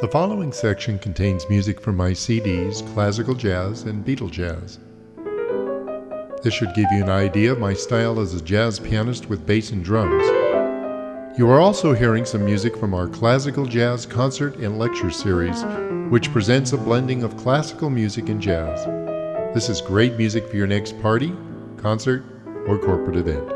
The following section contains music from my CDs, Classical Jazz and Beatle Jazz. This should give you an idea of my style as a jazz pianist with bass and drums. You are also hearing some music from our Classical Jazz Concert and Lecture Series, which presents a blending of classical music and jazz. This is great music for your next party, concert, or corporate event.